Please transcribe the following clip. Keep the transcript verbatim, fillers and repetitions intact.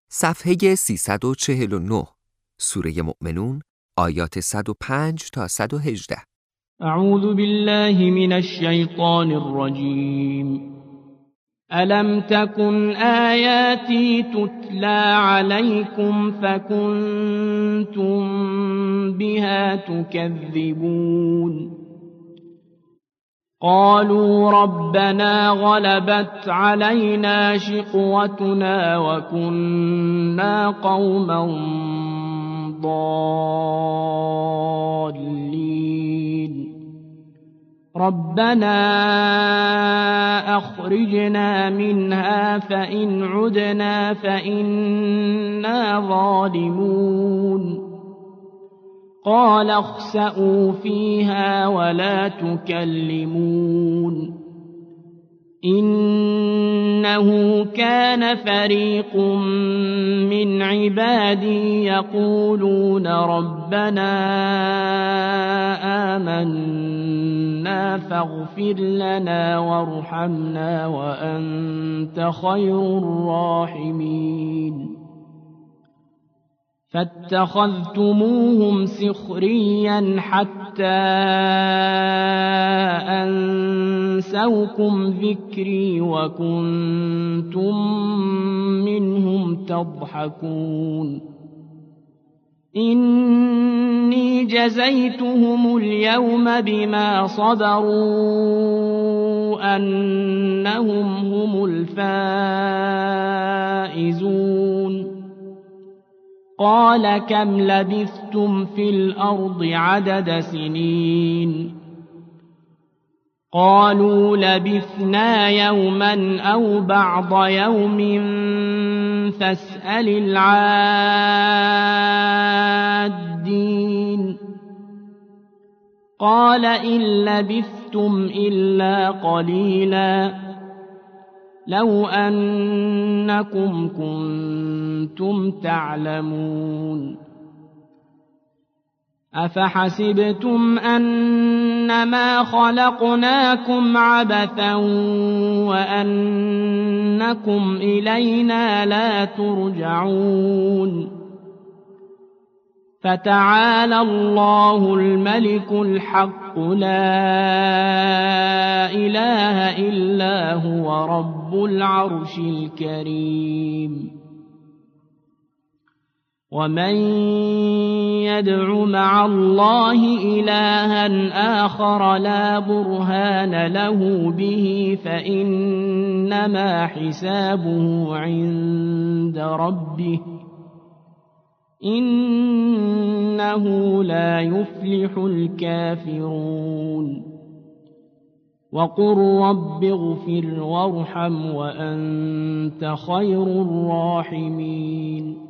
صفحه سیصد و چهل و نه، سوره مؤمنون، آیات صد و پنج تا صد و هجده. اعوذ بالله من الشیطان الرجیم. ألم تكن آياتي تتلى عليكم فكنتم بها تكذبون. قالوا ربنا غلبت علينا شقوتنا وكنا قوما ضالين. ربنا أخرجنا منها فإن عدنا فإنا ظالمون. قال اخسئوا فيها ولا تكلمون. إنه كان فريق من عبادي يقولون ربنا آمنا فاغفر لنا وارحمنا وأنت خير الراحمين. فاتخذتموهم سخريا حتى أنسوكم ذكري وكنتم منهم تضحكون. إني جزيتهم اليوم بما صبروا أنهم هم الفائزون. قال كم لبثتم في الأرض عدد سنين؟ قالوا لبثنا يوما أو بعض يوم فاسأل العادين. قال إن لبثتم إلا قليلا لو أنكم كنتم تعلمون. أفحسبتم أنما خلقناكم عبثا وأنكم إلينا لا ترجعون. فتعالى الله الملك الحق لا إله إلا هو رب العرش الكريم. ومن يدع مع الله إلها آخر لا برهان له به فإنما حسابه عند ربه إنه لا يفلح الكافرون. وقل رب اغفر وارحم وأنت خير الراحمين.